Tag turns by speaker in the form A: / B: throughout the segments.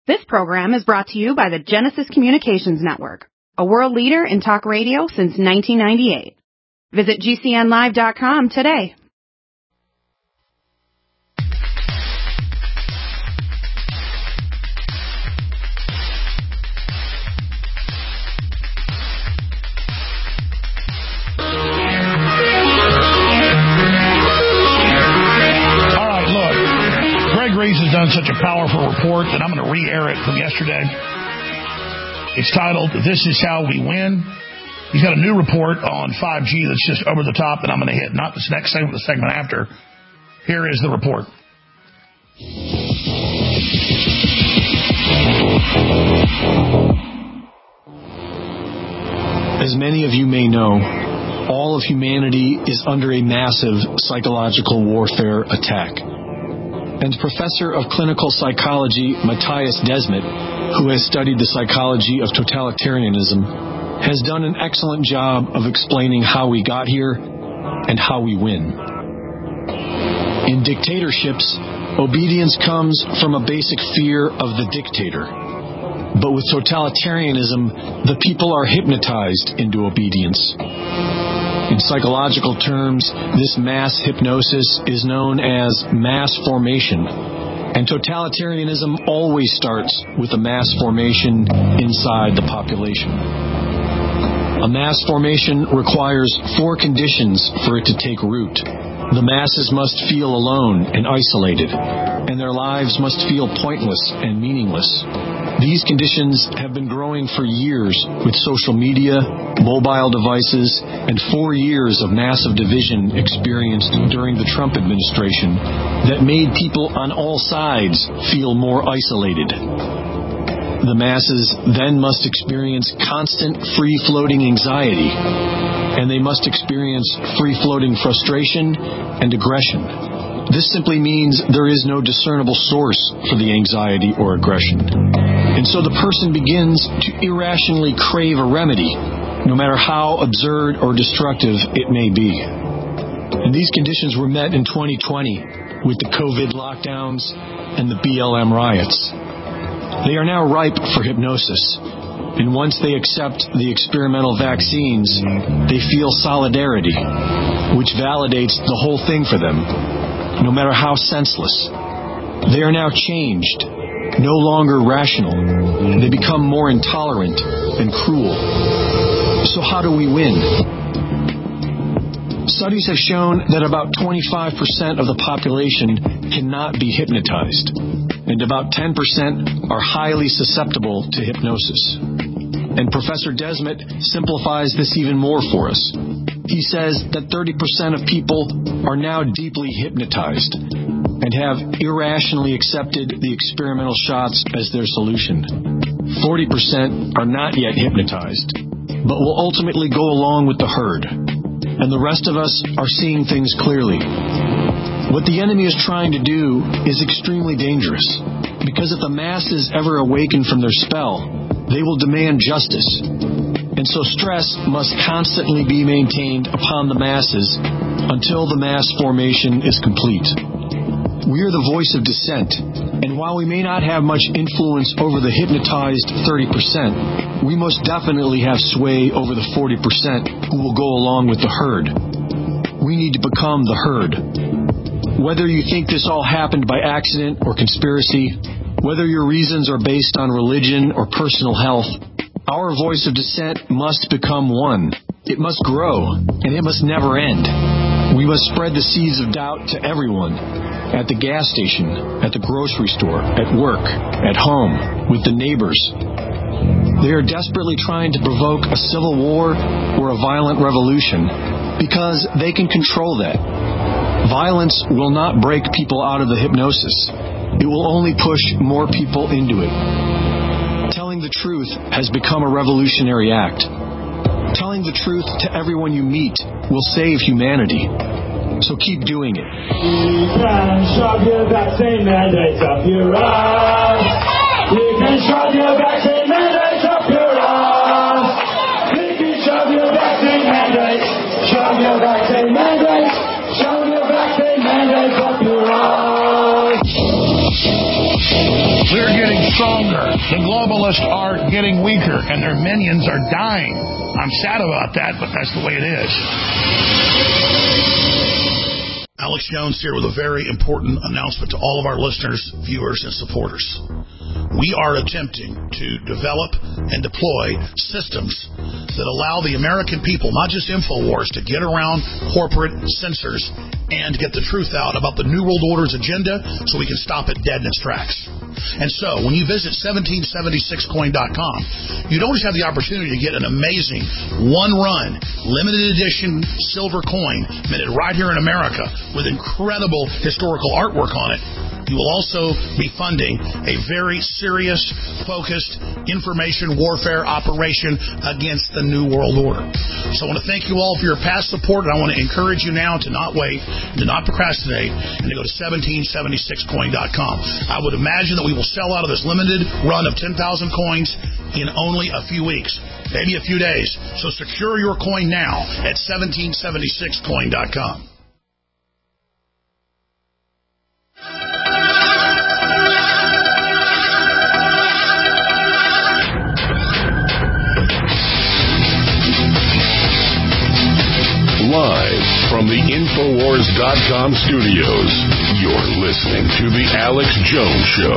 A: This program is brought to you by the Genesis Communications Network, a world leader in talk radio since 1998. Visit GCNlive.com today.
B: Has done such a powerful report that I'm going to re-air it from yesterday. It's titled, This Is How We Win. He's got a new report on 5G that's just over the top that I'm going to hit. Not this next segment, the segment after. Here is the report.
C: As many of you may know, all of humanity is under a massive psychological warfare attack. And Professor of Clinical Psychology Matthias Desmet, who has studied the psychology of totalitarianism, has done an excellent job of explaining how we got here and how we win. In dictatorships, obedience comes from a basic fear of the dictator. But with totalitarianism, the people are hypnotized into obedience. In psychological terms, this mass hypnosis is known as mass formation, and totalitarianism always starts with a mass formation inside the population. A mass formation requires 4 conditions for it to take root. The masses must feel alone and isolated, and their lives must feel pointless and meaningless. These conditions have been growing for years with social media, mobile devices, and 4 years of massive division experienced during the Trump administration that made people on all sides feel more isolated. The masses then must experience constant free-floating anxiety, and they must experience free-floating frustration and aggression. This simply means there is no discernible source for the anxiety or aggression. And so the person begins to irrationally crave a remedy, no matter how absurd or destructive it may be. And these conditions were met in 2020 with the COVID lockdowns and the BLM riots. They are now ripe for hypnosis. And once they accept the experimental vaccines, they feel solidarity, which validates the whole thing for them, no matter how senseless. They are now changed, no longer rational. They become more intolerant and cruel. So how do we win? Studies have shown that about 25% of the population cannot be hypnotized, and about 10% are highly susceptible to hypnosis. And Professor Desmet simplifies this even more for us. He says that 30% of people are now deeply hypnotized and have irrationally accepted the experimental shots as their solution. 40% are not yet hypnotized, but will ultimately go along with the herd. And the rest of us are seeing things clearly. What the enemy is trying to do is extremely dangerous, because if the masses ever awaken from their spell, they will demand justice. And so stress must constantly be maintained upon the masses until the mass formation is complete. We are the voice of dissent, and while we may not have much influence over the hypnotized 30%, we most definitely have sway over the 40% who will go along with the herd. We need to become the herd. Whether you think this all happened by accident or conspiracy, whether your reasons are based on religion or personal health, our voice of dissent must become one. It must grow, and it must never end. We must spread the seeds of doubt to everyone, at the gas station, at the grocery store, at work, at home, with the neighbors. They are desperately trying to provoke a civil war or a violent revolution because they can control that. Violence will not break people out of the hypnosis. It will only push more people into it. Telling the truth has become a revolutionary act. Telling the truth to everyone you meet will save humanity. So keep doing it.
D: You can shove your vaccine mandate up your ass. You can shove your vaccine mandate up your ass. You can shove your vaccine mandate. Shove your vaccine mandate. Shove your vaccine mandate up your ass.
B: We're getting so stronger. The globalists are getting weaker, and their minions are dying. I'm sad about that, but that's the way it is. Alex Jones here with a very important announcement to all of our listeners, viewers, and supporters. We are attempting to develop and deploy systems that allow the American people, not just InfoWars, to get around corporate censors and get the truth out about the New World Order's agenda so we can stop it dead in its tracks. And so, when you visit 1776coin.com, you don't just have the opportunity to get an amazing one-run, limited edition silver coin minted right here in America with incredible historical artwork on it. You will also be funding a very serious, focused information warfare operation against the New World Order. So I want to thank you all for your past support, and I want to encourage you now to not wait, to not procrastinate, and to go to 1776coin.com. I would imagine that we will sell out of this limited run of 10,000 coins in only a few weeks, maybe a few days. So secure your coin now at 1776coin.com.
E: Live from the Infowars.com studios, you're listening to The Alex Jones Show.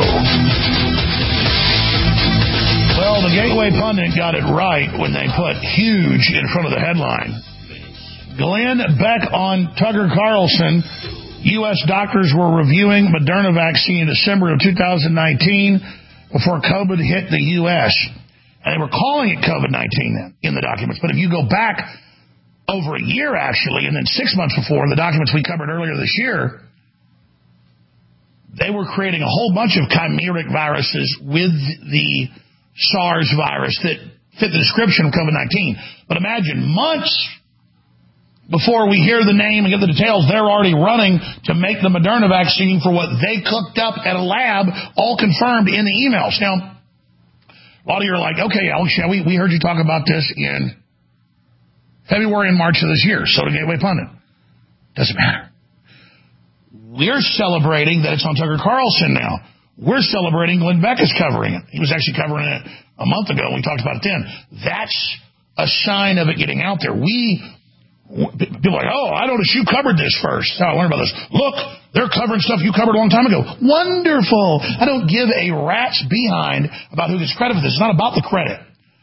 B: Well, the Gateway Pundit got it right when they put huge in front of the headline. Glenn Beck on Tucker Carlson. U.S. doctors were reviewing Moderna vaccine in December of 2019 before COVID hit the U.S. And they were calling it COVID-19 then in the documents. But if you go back over a year, actually, and then 6 months before, in the documents we covered earlier this year, they were creating a whole bunch of chimeric viruses with the SARS virus that fit the description of COVID-19. But imagine, months before we hear the name and get the details, they're already running to make the Moderna vaccine for what they cooked up at a lab, all confirmed in the emails. Now, a lot of you are like, okay, Alex, yeah, we heard you talk about this in February and March of this year. So did Gateway Pundit. Doesn't matter. We're celebrating that it's on Tucker Carlson now. We're celebrating Glenn Beck is covering it. He was actually covering it a month ago. We talked about it then. That's a sign of it getting out there. People are like, oh, I noticed you covered this first. That's how I learned about this. Look, they're covering stuff you covered a long time ago. Wonderful. I don't give a rat's behind about who gets credit for this. It's not about the credit.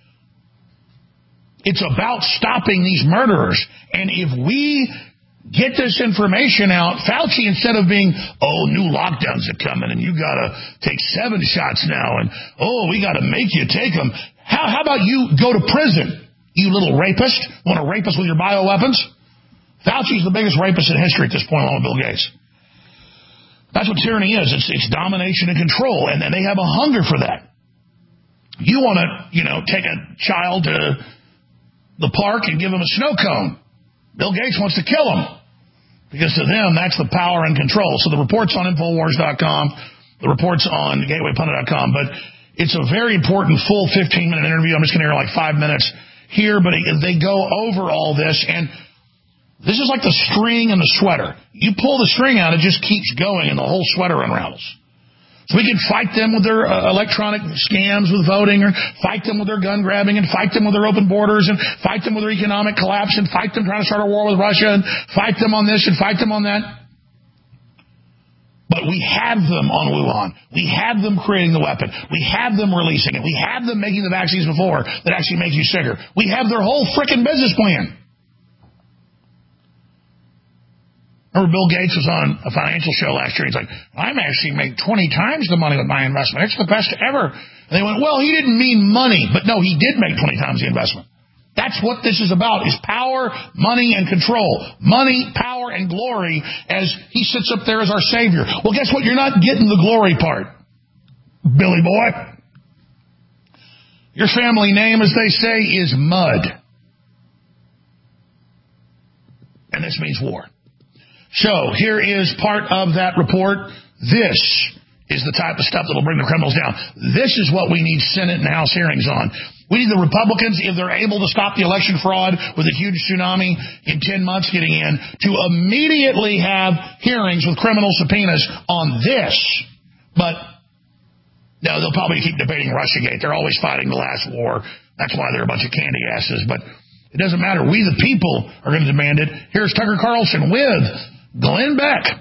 B: It's about stopping these murderers. And if we get this information out, Fauci, instead of being, oh, new lockdowns are coming and you got to take 7 shots now and, oh, we got to make you take them. How about you go to prison, you little rapist? Want to rape us with your bioweapons? Fauci's the biggest rapist in history at this point, along with Bill Gates. That's what tyranny is. It's domination and control, and they have a hunger for that. You want to, take a child to the park and give him a snow cone. Bill Gates wants to kill him because to them, that's the power and control. So the report's on Infowars.com, the report's on GatewayPundit.com, but it's a very important full 15-minute interview. I'm just going to hear like 5 minutes here, but they go over all this, and this is like the string and the sweater. You pull the string out, it just keeps going, and the whole sweater unravels. So we can fight them with their electronic scams with voting, or fight them with their gun grabbing, and fight them with their open borders, and fight them with their economic collapse, and fight them trying to start a war with Russia, and fight them on this, and fight them on that. But we have them on Wuhan. We have them creating the weapon. We have them releasing it. We have them making the vaccines before that actually make you sicker. We have their whole frickin' business plan. Remember Bill Gates was on a financial show last year. He's like, I'm actually making 20 times the money with my investment. It's the best ever. And they went, well, he didn't mean money. But no, he did make 20 times the investment. That's what this is about, is power, money, and control. Money, power, and glory as he sits up there as our Savior. Well, guess what? You're not getting the glory part, Billy boy. Your family name, as they say, is Mud. And this means war. So here is part of that report. This is the type of stuff that will bring the criminals down. This is what we need Senate and House hearings on. We need the Republicans, if they're able to stop the election fraud with a huge tsunami in 10 months getting in, to immediately have hearings with criminal subpoenas on this. But No, they'll probably keep debating Russiagate. They're always fighting the last war. That's why they're a bunch of candy asses. But it doesn't matter. We, the people, are going to demand it. Here's Tucker Carlson with Glenn Beck.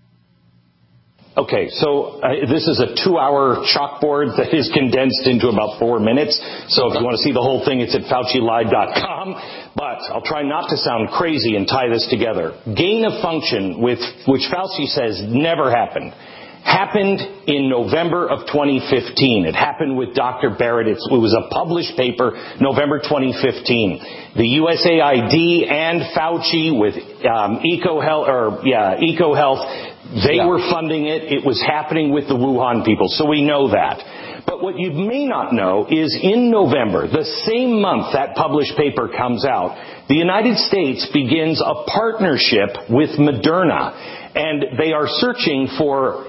F: Okay, so this is a 2-hour chalkboard that is condensed into about 4 minutes. So if you want to see the whole thing, it's at FauciLive.com. But I'll try not to sound crazy and tie this together. Gain of function, which Fauci says never happened in November of 2015. It happened with Dr. Barrett. It was a published paper, November 2015. The USAID and Fauci with EcoHealth, they were funding it. It was happening with the Wuhan people, so we know that. But what you may not know is in November, the same month that published paper comes out, the United States begins a partnership with Moderna, and they are searching for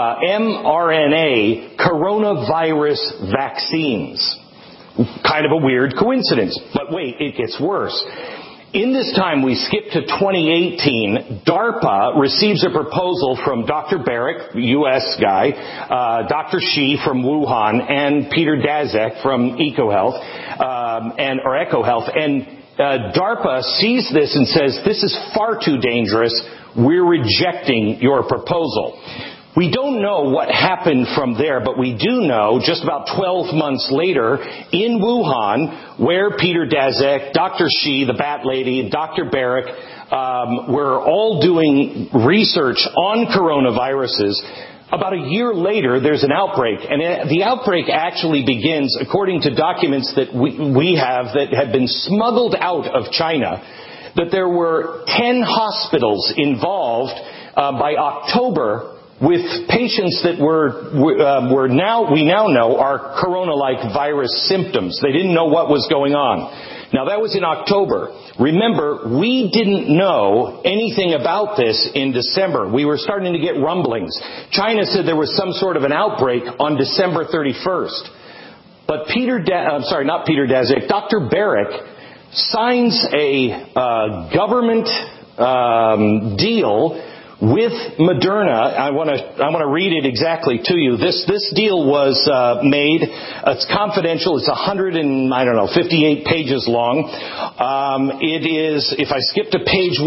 F: mRNA coronavirus vaccines. Kind of a weird coincidence. But wait, it gets worse. In this time, we skip to 2018. DARPA receives a proposal from Dr. Barrick, U.S. guy, Dr. Shi from Wuhan, and Peter Daszak from EcoHealth, and DARPA sees this and says, this is far too dangerous. We're rejecting your proposal. We don't know what happened from there, but we do know just about 12 months later in Wuhan, where Peter Daszak, Dr. Shi, the Bat Lady, and Dr. Barrick were all doing research on coronaviruses. About a year later, there's an outbreak, and the outbreak actually begins, according to documents that we have that have been smuggled out of China, that there were 10 hospitals involved by October with patients that we now know are corona-like virus symptoms. They didn't know what was going on. Now, that was in October. Remember, we didn't know anything about this in December. We were starting to get rumblings. China said there was some sort of an outbreak on December 31st. But Dr. Barrick signs a government deal with Moderna. I want to read it exactly to you. This deal was made. It's confidential. It's 58 pages long. It is, if I skip to page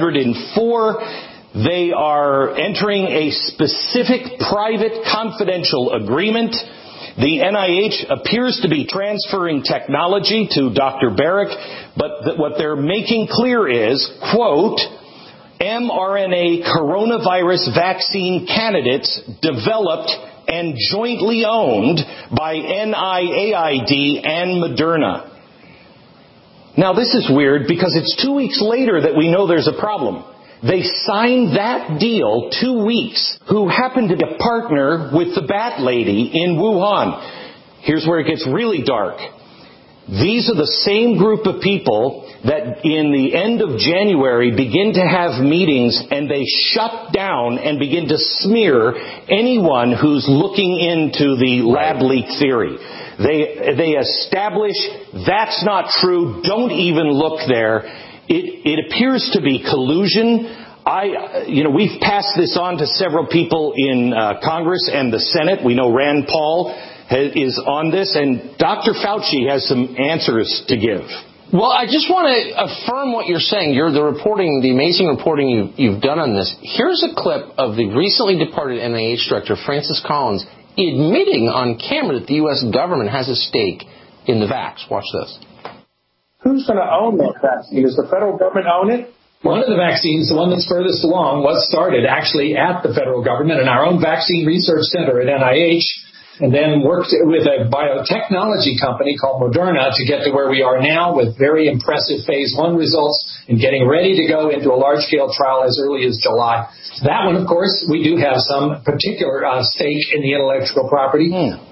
F: 104, they are entering a specific private confidential agreement. The NIH appears to be transferring technology to Dr. Barrick, but what they're making clear is, quote, mRNA coronavirus vaccine candidates developed and jointly owned by NIAID and Moderna. Now, this is weird because it's 2 weeks later that we know there's a problem. They signed that deal 2 weeks, who happened to be a partner with the Bat Lady in Wuhan. Here's where it gets really dark. These are the same group of people that in the end of January begin to have meetings, and they shut down and begin to smear anyone who's looking into the lab leak theory. They establish that's not true. Don't even look there. It appears to be collusion. We've passed this on to several people in Congress and the Senate. We know Rand Paul is on this, and Dr. Fauci has some answers to give.
G: Well, I just want to affirm what you're saying. The amazing reporting you've done on this. Here's a clip of the recently departed NIH director, Francis Collins, admitting on camera that the U.S. government has a stake in the vax. Watch this.
H: Who's going to own that vaccine? Does the federal government own it?
I: One of the vaccines, the one that's furthest along, was started actually at the federal government in our own vaccine research center at NIH, and then worked with a biotechnology company called Moderna to get to where we are now with very impressive phase 1 results and getting ready to go into a large-scale trial as early as July. That one, of course, we do have some particular stake in the intellectual property.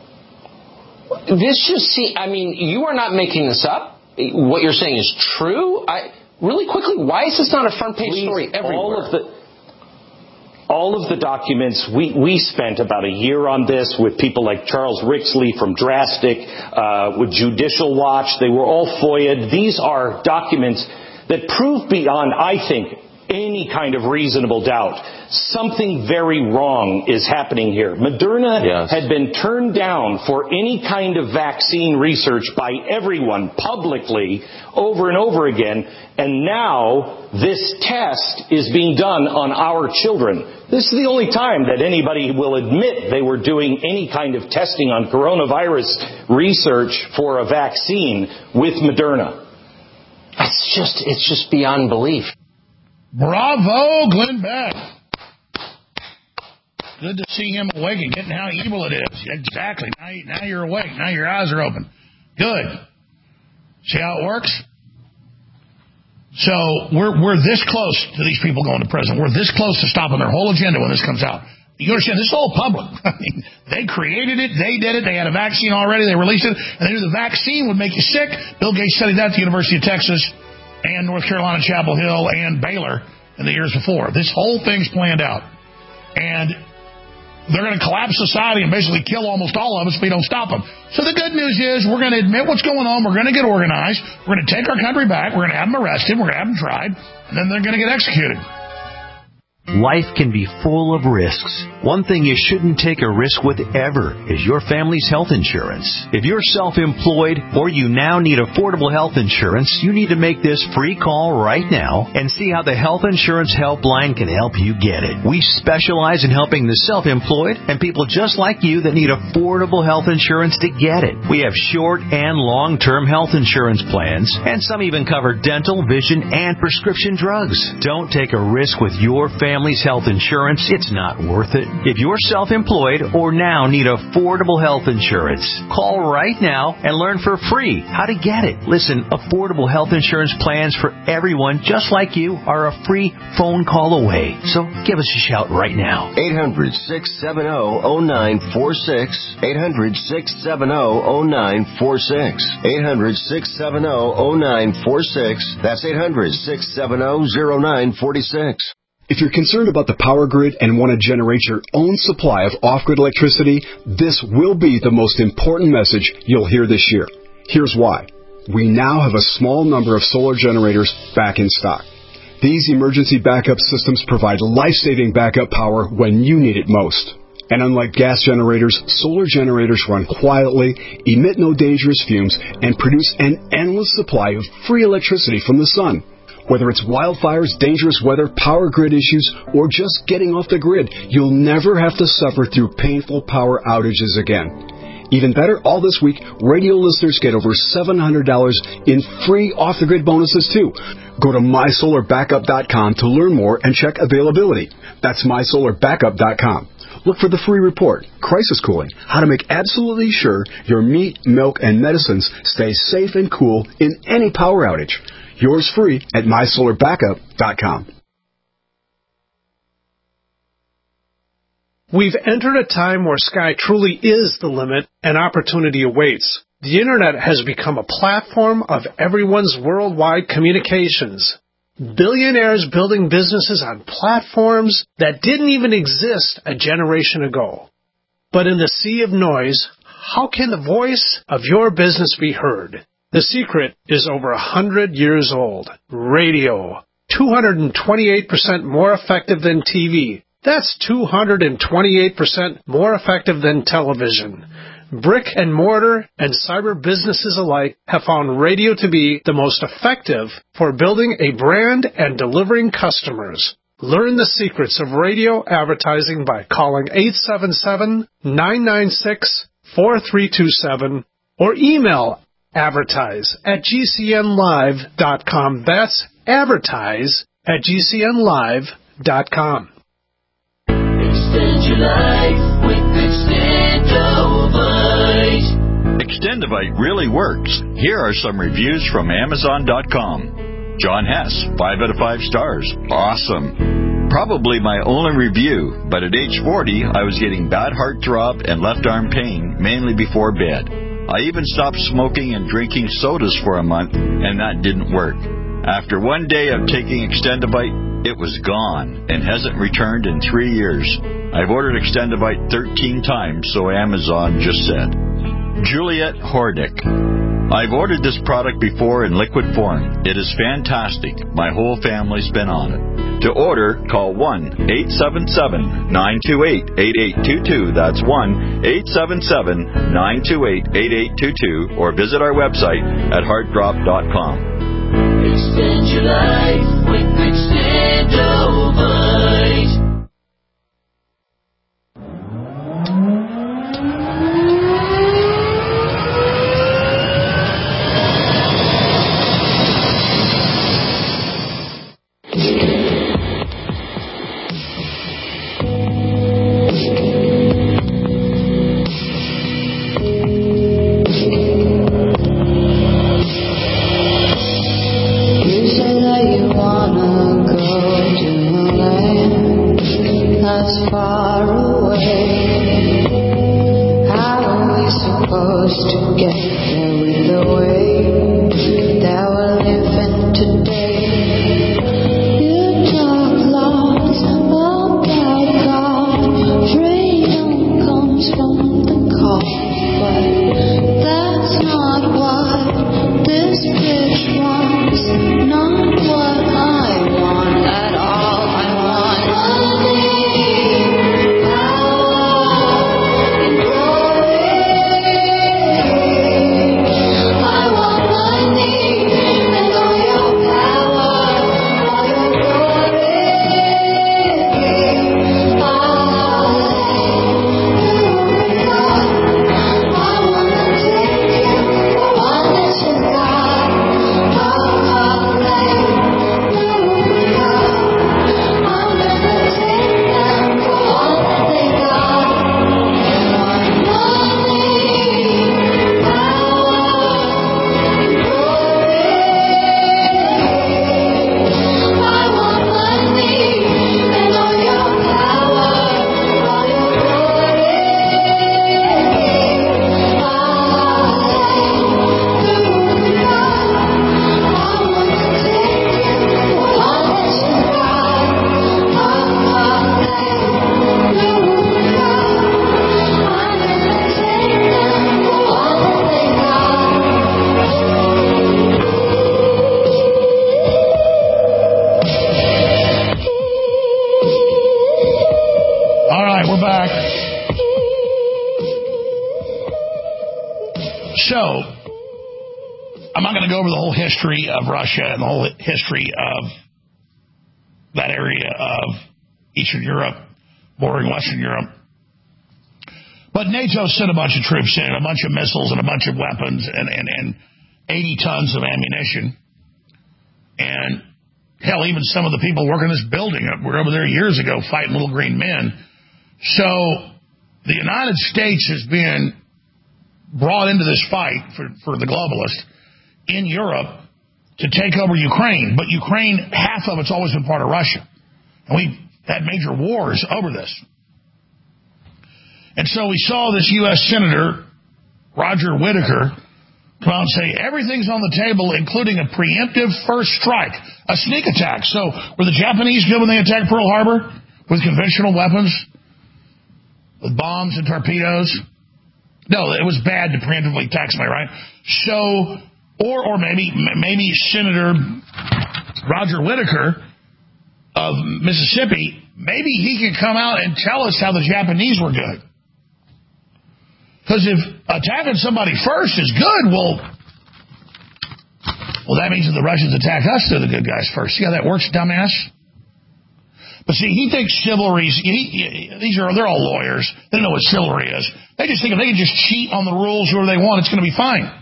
G: You are not making this up. What you're saying is true. Really quickly, why is this not a front-page story everywhere? All of the documents, we spent about a year on this with people like Charles Rixley from Drastic, with Judicial Watch. They were all FOIA'd. These are documents that prove beyond, I think,
F: any kind of reasonable doubt. Something very wrong is happening here. Moderna had been turned down for any kind of vaccine research by everyone publicly over and over again, and now this test is being done on our children. This is the only time that anybody will admit they were doing any kind of testing on coronavirus research for a vaccine with Moderna.
G: It's just beyond belief.
B: Bravo, Glenn Beck. Good to see him awake and getting how evil it is. Exactly. Now you're awake. Now your eyes are open. Good. See how it works? So we're this close to these people going to prison. We're this close to stopping their whole agenda when this comes out. You understand? This is all public. I mean, they created it. They did it. They had a vaccine already. They released it. And they knew the vaccine would make you sick. Bill Gates studied that at the University of Texas and North Carolina, Chapel Hill, and Baylor in the years before. This whole thing's planned out. And they're going to collapse society and basically kill almost all of us if we don't stop them. So the good news is we're going to admit what's going on. We're going to get organized. We're going to take our country back. We're going to have them arrested. We're going to have them tried. And then they're going to get executed.
J: Life can be full of risks. One thing you shouldn't take a risk with ever is your family's health insurance. If you're self-employed or you now need affordable health insurance, you need to make this free call right now and see how the Health Insurance Helpline can help you get it. We specialize in helping the self-employed and people just like you that need affordable health insurance to get it. We have short and long-term health insurance plans, and some even cover dental, vision, and prescription drugs. Don't take a risk with your family's health insurance. It's not worth it. If you're self-employed or now need affordable health insurance, call right now and learn for free how to get it. Listen, affordable health insurance plans for everyone just like you are a free phone call away. So give us a shout right now.
K: 800-670-0946. 800-670-0946. 800-670-0946. That's 800-670-0946.
L: If you're concerned about the power grid and want to generate your own supply of off-grid electricity, this will be the most important message you'll hear this year. Here's why. We now have a small number of solar generators back in stock. These emergency backup systems provide life-saving backup power when you need it most. And unlike gas generators, solar generators run quietly, emit no dangerous fumes, and produce an endless supply of free electricity from the sun. Whether it's wildfires, dangerous weather, power grid issues, or just getting off the grid, you'll never have to suffer through painful power outages again. Even better, all this week, radio listeners get over $700 in free off-the-grid bonuses, too. Go to mysolarbackup.com to learn more and check availability. That's mysolarbackup.com. Look for the free report, Crisis Cooling, how to make absolutely sure your meat, milk, and medicines stay safe and cool in any power outage. Yours free at mysolarbackup.com.
M: We've entered a time where sky truly is the limit and opportunity awaits. The Internet has become a platform of everyone's worldwide communications. Billionaires building businesses on platforms that didn't even exist a generation ago. But in the sea of noise, how can the voice of your business be heard? The secret is over 100 years old. Radio. 228% more effective than TV. That's 228% more effective than television. Brick and mortar and cyber businesses alike have found radio to be the most effective for building a brand and delivering customers. Learn the secrets of radio advertising by calling 877-996-4327 or email advertise@gcnlive.com. That's advertise@gcnlive.com.
N: Extend your life with Extendovite.
O: Extendovite really works. Here are some reviews from Amazon.com. John Hess, 5 out of 5 stars. Awesome. Probably my only review, but at age 40, I was getting bad heartthrob and left arm pain, mainly before bed. I even stopped smoking and drinking sodas for a month, and that didn't work. After one day of taking Extendovite, it was gone and hasn't returned in 3 years. I've ordered Extendovite 13 times, so Amazon just said. Juliet Hordick. I've ordered this product before in liquid form. It is fantastic. My whole family's been on it. To order, call 1-877-928-8822. That's 1-877-928-8822. Or visit our website at heartdrop.com.
N: Extend your life with Extendovite.
B: History of Russia and the whole history of that area of Eastern Europe, bordering Western Europe. But NATO sent a bunch of troops in, a bunch of missiles and a bunch of weapons and 80 tons of ammunition. And hell, even some of the people working this building were over there years ago fighting little green men. So the United States has been brought into this fight for the globalists in Europe to take over Ukraine. But Ukraine, half of it's always been part of Russia. And we've had major wars over this. And so we saw this U.S. Senator, Roger Whittaker, come out and say everything's on the table, including a preemptive first strike, a sneak attack. So were the Japanese good when they attacked Pearl Harbor with conventional weapons, with bombs and torpedoes? No, it was bad to preemptively attack somebody, right? So... Or maybe Senator Roger Whittaker of Mississippi, maybe he could come out and tell us how the Japanese were good. Because if attacking somebody first is good, well, that means if the Russians attack us, they're the good guys first. See how that works, dumbass? But see, he thinks chivalry's, they're all lawyers. They don't know what chivalry is. They just think if they can just cheat on the rules whoever they want, it's going to be fine.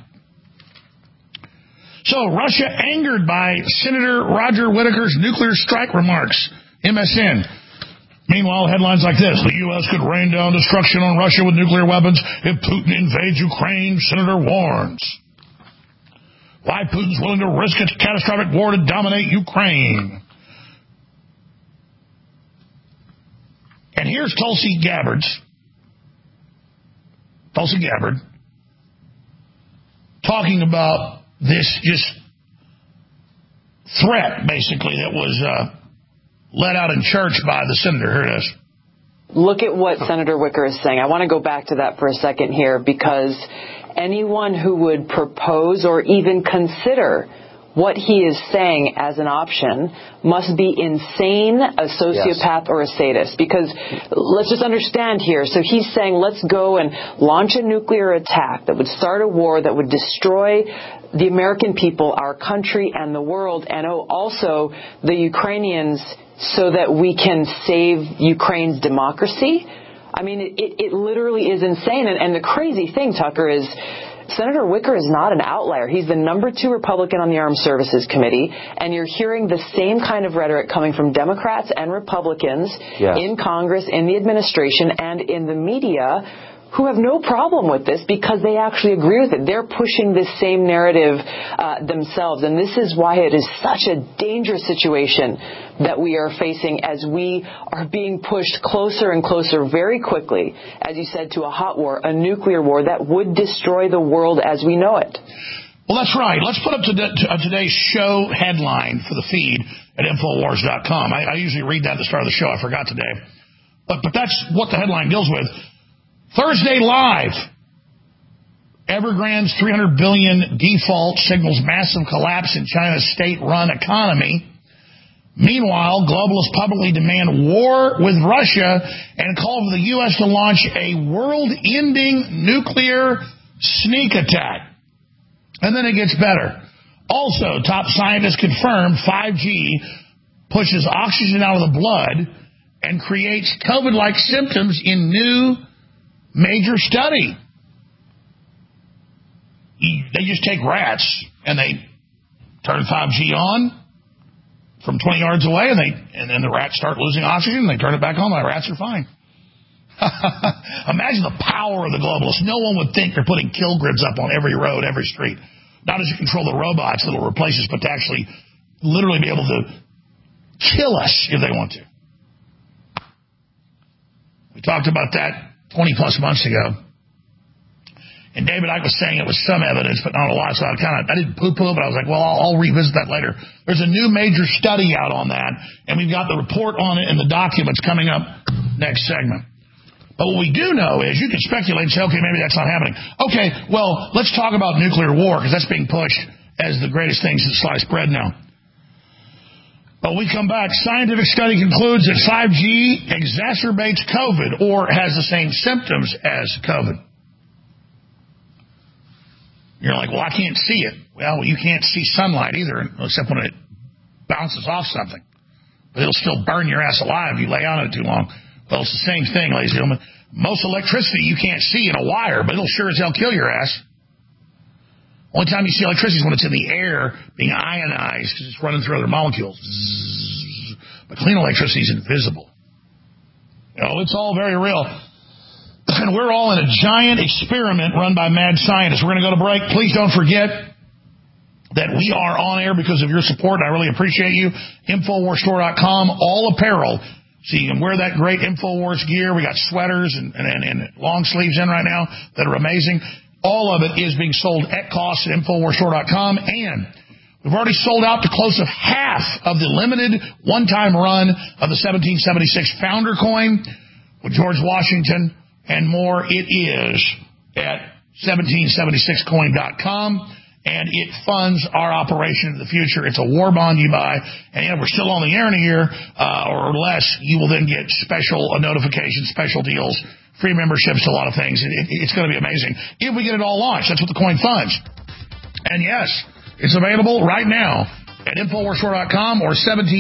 B: So, Russia angered by Senator Roger Whittaker's nuclear strike remarks. MSN. Meanwhile, headlines like this. The U.S. could rain down destruction on Russia with nuclear weapons if Putin invades Ukraine, Senator warns. Why Putin's willing to risk a catastrophic war to dominate Ukraine. And here's Tulsi Gabbard, talking about this just threat, basically, that was let out in church by the senator. Here it is.
P: Look at what Senator Wicker is saying. I want to go back to that for a second here because anyone who would propose or even consider what he is saying as an option must be insane, a sociopath, or a sadist. Because let's just understand here. So he's saying, let's go and launch a nuclear attack that would start a war that would destroy the American people, our country, and the world, and also the Ukrainians, so that we can save Ukraine's democracy. I mean, it literally is insane. And the crazy thing, Tucker, is Senator Wicker is not an outlier. He's the number 2 Republican on the Armed Services Committee, and you're hearing the same kind of rhetoric coming from Democrats and Republicans in Congress, in the administration, and in the media, who have no problem with this because they actually agree with it. They're pushing this same narrative themselves, and this is why it is such a dangerous situation that we are facing as we are being pushed closer and closer very quickly, as you said, to a hot war, a nuclear war that would destroy the world as we know it.
B: Well, that's right. Let's put up today's show headline for the feed at Infowars.com. I usually read that at the start of the show. I forgot today. But that's what the headline deals with. Thursday Live. Evergrande's $300 billion default signals massive collapse in China's state-run economy. Meanwhile, globalists publicly demand war with Russia and call for the U.S. to launch a world-ending nuclear sneak attack. And then it gets better. Also, top scientists confirm 5G pushes oxygen out of the blood and creates COVID-like symptoms in new major study. They just take rats and they turn 5G on from 20 yards away, and then the rats start losing oxygen, and they turn it back on, the rats are fine. Imagine the power of the globalists. No one would think they're putting kill grids up on every road, every street. Not as you control the robots that will replace us, but to actually literally be able to kill us if they want to. We talked about that 20-plus months ago. And David Icke was saying it was some evidence, but not a lot. So I didn't poo-poo, but I was like, well, I'll revisit that later. There's a new major study out on that, and we've got the report on it and the documents coming up next segment. But what we do know is you can speculate and say, okay, maybe that's not happening. Okay, well, let's talk about nuclear war, because that's being pushed as the greatest thing since sliced bread now. But we come back. Scientific study concludes that 5G exacerbates COVID or has the same symptoms as COVID. You're like, well, I can't see it. Well, you can't see sunlight either, except when it bounces off something. But it'll still burn your ass alive if you lay on it too long. Well, it's the same thing, ladies and gentlemen. Most electricity you can't see in a wire, but it'll sure as hell kill your ass. Only time you see electricity is when it's in the air being ionized because it's running through other molecules. But clean electricity is invisible. You know, it's all very real. And we're all in a giant experiment run by mad scientists. We're going to go to break. Please don't forget that we are on air because of your support. I really appreciate you. InfoWarsStore.com, all apparel. So you can wear that great InfoWars gear. We got sweaters and long sleeves in right now that are amazing. All of it is being sold at cost at InfoWarsStore.com. And we've already sold out to close to half of the limited one-time run of the 1776 Founder coin with George Washington and more. It is at 1776coin.com, and it funds our operation in the future. It's a war bond you buy, and we're still on the air in a year or less. You will then get special notifications, special deals, free memberships to a lot of things. It's going to be amazing. If we get it all launched, that's what the coin funds. And yes, it's available right now at InfoWarsStore.com or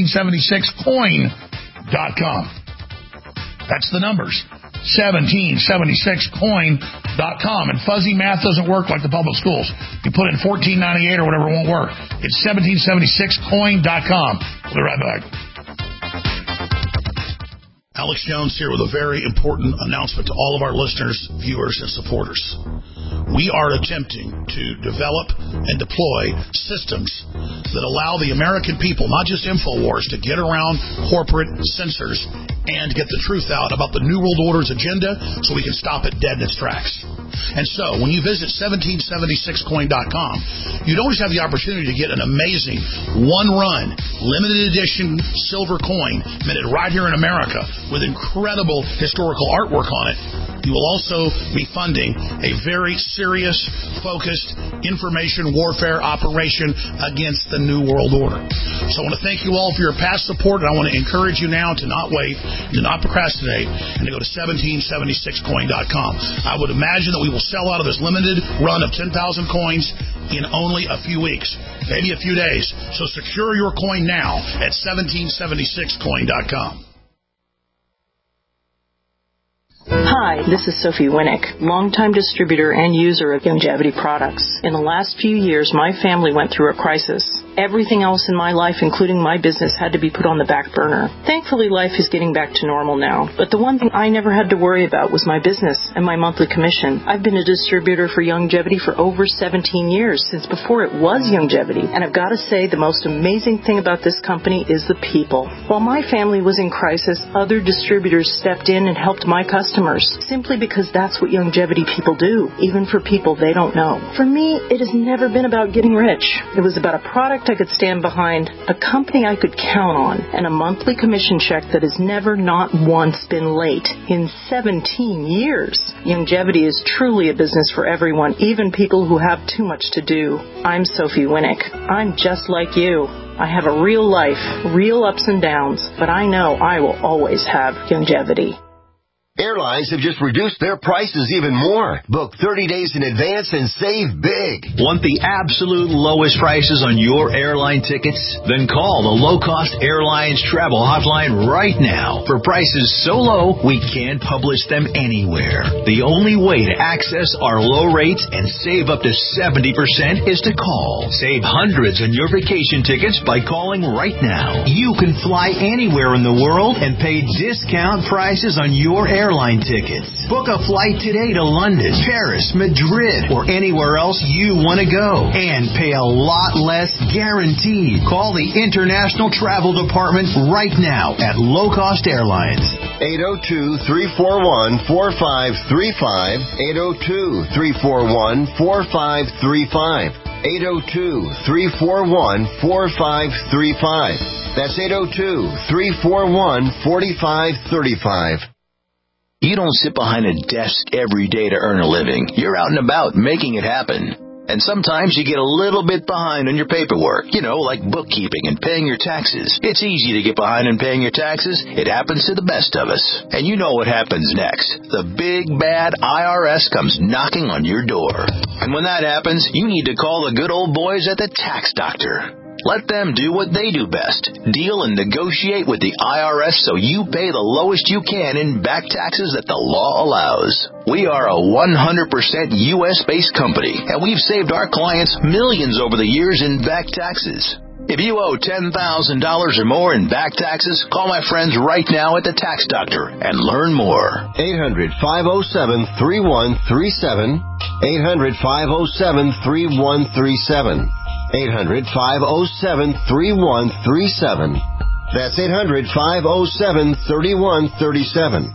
B: 1776coin.com. That's the numbers. 1776coin.com. And fuzzy math doesn't work like the public schools. You put in $14.98 or whatever, it won't work. It's 1776coin.com. We'll be right back. Alex Jones here with a very important announcement to all of our listeners, viewers, and supporters. We are attempting to develop and deploy systems that allow the American people, not just InfoWars, to get around corporate censors and get the truth out about the New World Order's agenda so we can stop it dead in its tracks. And so, when you visit 1776coin.com, you don't just have the opportunity to get an amazing one-run, limited edition silver coin minted right here in America with incredible historical artwork on it. You will also be funding a very serious, focused information warfare operation against the New World Order. So I want to thank you all for your past support, and I want to encourage you now to not wait, to not procrastinate, and to go to 1776coin.com. I would imagine that we will sell out of this limited run of 10,000 coins in only a few weeks, maybe a few days. So secure your coin now at 1776coin.com.
Q: Hi, this is Sophie Winnick, longtime distributor and user of Youngevity products. In the last few years, my family went through a crisis. Everything else in my life, including my business, had to be put on the back burner. Thankfully, life is getting back to normal now. But the one thing I never had to worry about was my business and my monthly commission. I've been a distributor for Youngevity for over 17 years, since before it was Youngevity. And I've got to say, the most amazing thing about this company is the people. While my family was in crisis, other distributors stepped in and helped my customers, simply because that's what Youngevity people do, even for people they don't know. For me, it has never been about getting rich. It was about a product I could stand behind, a company I could count on, and a monthly commission check that has never not once been late in 17 years. Youngevity is truly a business for everyone, even people who have too much to do. I'm Sophie Winnick. I'm just like you. I have a real life, real ups and downs, but I know I will always have Youngevity.
K: Airlines have just reduced their prices even more. Book 30 days in advance and save big.
J: Want the absolute lowest prices on your airline tickets? Then call the Low Cost Airlines Travel Hotline right now for prices so low we can't publish them anywhere. The only way to access our low rates and save up to 70% is to call. Save hundreds on your vacation tickets by calling right now. You can fly anywhere in the world and pay discount prices on your airline tickets. Book a flight today to London, Paris, Madrid, or anywhere else you want to go, and pay a lot less guaranteed. Call the International Travel Department right now at Low Cost Airlines.
K: 802-341-4535. 802-341-4535. 802-341-4535. That's 802-341-4535.
J: You don't sit behind a desk every day to earn a living. You're out and about making it happen. And sometimes you get a little bit behind on your paperwork, like bookkeeping and paying your taxes. It's easy to get behind on paying your taxes. It happens to the best of us. And you know what happens next. The big, bad IRS comes knocking on your door. And when that happens, you need to call the good old boys at the Tax Doctor. Let them do what they do best. Deal and negotiate with the IRS so you pay the lowest you can in back taxes that the law allows. We are a 100% U.S.-based company, and we've saved our clients millions over the years in back taxes. If you owe $10,000 or more in back taxes, call my friends right now at the Tax Doctor and learn more.
K: 800-507-3137. 800-507-3137. 800-507-3137. That's 800-507-3137.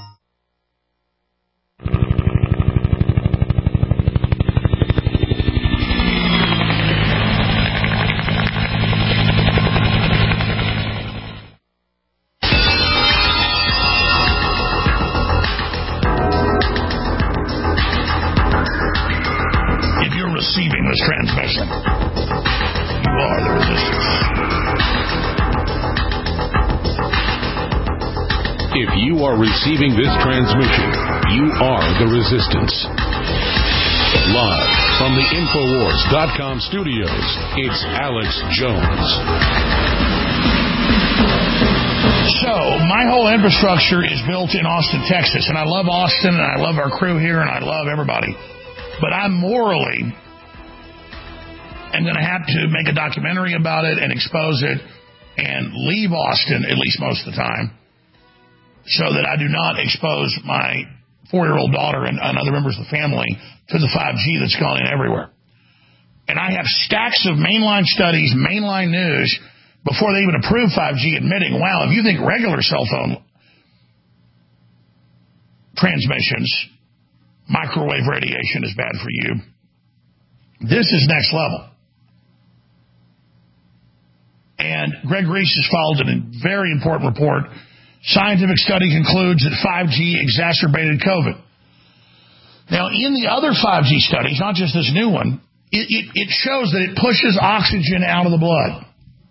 B: If you're receiving this transmission, you are the resistance.
E: If you are receiving this transmission, you are the resistance. Live from the Infowars.com studios, it's Alex Jones.
B: So, my whole infrastructure is built in Austin, Texas, and I love Austin, and I love our crew here, and I love everybody. But I morally am going to have to make a documentary about it and expose it and leave Austin, at least most of the time, so that I do not expose my 4-year-old daughter and other members of the family to the 5G that's gone in everywhere. And I have stacks of mainline studies, mainline news, before they even approve 5G, admitting, wow, if you think regular cell phone transmissions, microwave radiation is bad for you, this is next level. And Greg Reese has filed a very important report. Scientific study concludes that 5G exacerbated COVID. Now, in the other 5G studies, not just this new one, it shows that it pushes oxygen out of the blood.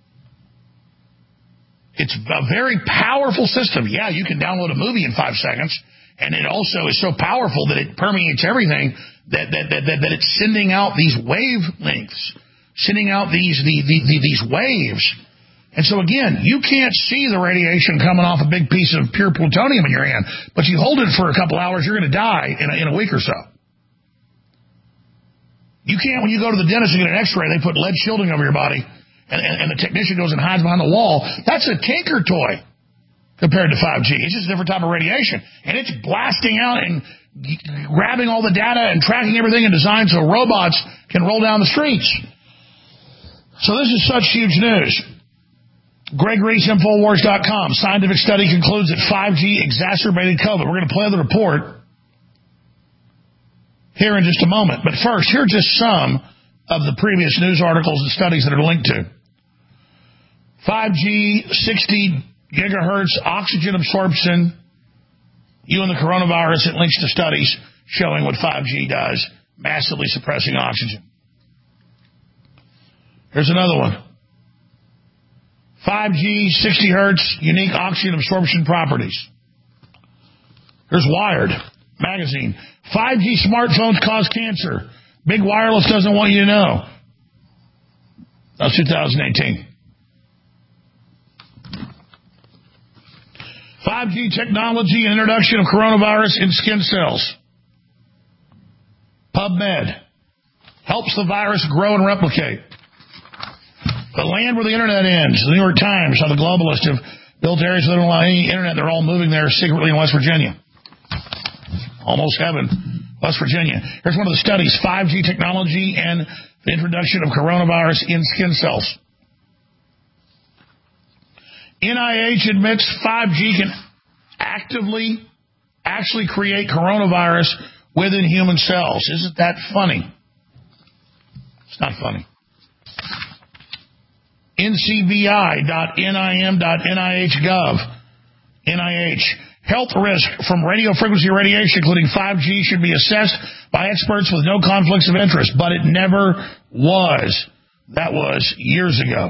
B: It's a very powerful system. Yeah, you can download a movie in 5 seconds, and it also is so powerful that it permeates everything that it's sending out these wavelengths, sending out these waves. And so, again, you can't see the radiation coming off a big piece of pure plutonium in your hand, but you hold it for a couple hours, you're going to die in a week or so. You can't, when you go to the dentist and get an x-ray, they put lead shielding over your body, and the technician goes and hides behind the wall. That's a tinker toy compared to 5G. It's just a different type of radiation. And it's blasting out and grabbing all the data and tracking everything and designed so robots can roll down the streets. So this is such huge news. Greg Reese, Infowars.com. Scientific study concludes that 5G exacerbated COVID. We're going to play the report here in just a moment. But first, here are just some of the previous news articles and studies that are linked to. 5G, 60 gigahertz oxygen absorption. You and the coronavirus, it links to studies showing what 5G does, massively suppressing oxygen. Here's another one. 5G, 60 hertz, unique oxygen absorption properties. Here's Wired magazine. 5G smartphones cause cancer. Big Wireless doesn't want you to know. That's 2018. 5G technology and introduction of coronavirus in skin cells. PubMed helps the virus grow and replicate. The land where the internet ends. The New York Times, how the globalists have built areas that don't allow any internet. They're all moving there secretly in West Virginia. Almost heaven. West Virginia. Here's one of the studies. 5G technology and the introduction of coronavirus in skin cells. NIH admits 5G can actually create coronavirus within human cells. Isn't that funny? It's not funny. ncbi.nim.nih.gov. NIH. Health risk from radio frequency radiation, including 5G, should be assessed by experts with no conflicts of interest, but it never was. That was years ago.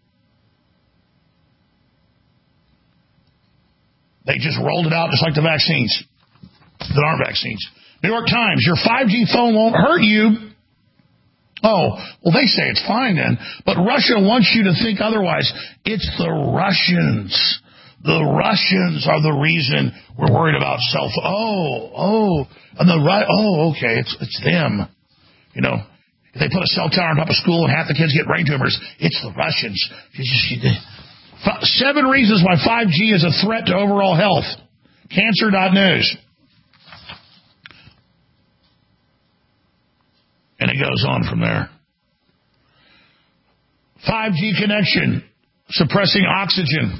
B: They just rolled it out just like the vaccines that aren't vaccines. New York Times, your 5G phone won't hurt you. Oh, well, they say it's fine then. But Russia wants you to think otherwise. It's the Russians. The Russians are the reason we're worried about okay, it's them. You know, if they put a cell tower on top of school and half the kids get brain tumors, it's the Russians. 7 reasons why 5G is a threat to overall health. Cancer.news. And it goes on from there. 5G connection, suppressing oxygen.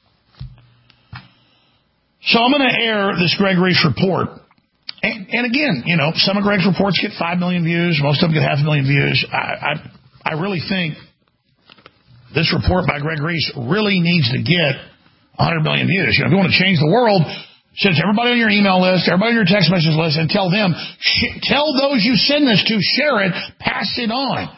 B: So I'm going to air this Greg Reese report. And again, you know, some of Greg's reports get 5 million views. Most of them get 500,000 views. I really think this report by Greg Reese really needs to get 100 million views. You know, if you want to change the world, send it to everybody on your email list, everybody on your text message list, and tell them, tell those you send this to, share it, pass it on.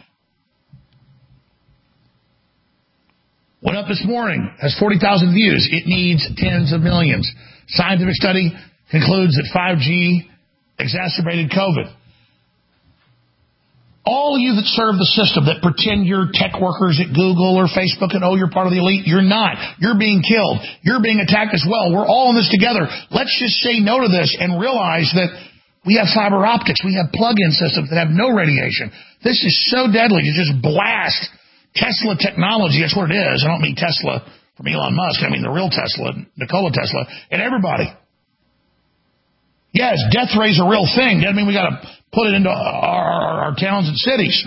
B: Went up this morning, has 40,000 views. It needs tens of millions. Scientific study concludes that 5G exacerbated COVID. All you that serve the system, that pretend you're tech workers at Google or Facebook and, you're part of the elite, you're not. You're being killed. You're being attacked as well. We're all in this together. Let's just say no to this and realize that we have fiber optics. We have plug-in systems that have no radiation. This is so deadly to just blast Tesla technology. That's what it is. I don't mean Tesla from Elon Musk. I mean the real Tesla, Nikola Tesla, and everybody. Yes, death ray's a real thing. Doesn't mean we got to put it into our towns and cities.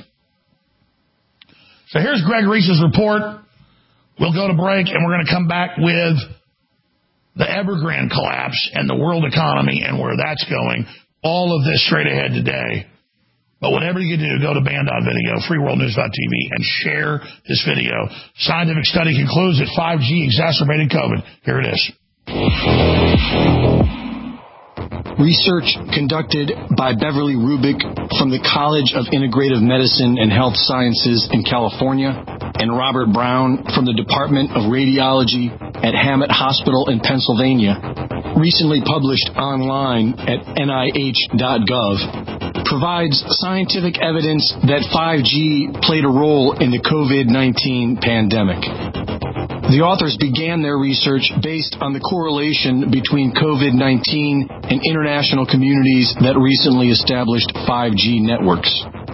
B: So here's Greg Reese's report. We'll go to break, and we're going to come back with the Evergrande collapse and the world economy and where that's going. All of this straight ahead today. But whatever you do, go to band.video, freeworldnews.tv, and share this video. Scientific study concludes that 5G exacerbated COVID. Here it is.
C: Research conducted by Beverly Rubik from the College of Integrative Medicine and Health Sciences in California and Robert Brown from the Department of Radiology at Hammett Hospital in Pennsylvania, recently published online at NIH.gov, provides scientific evidence that 5G played a role in the COVID-19 pandemic. The authors began their research based on the correlation between COVID-19 and international communities that recently established 5G networks.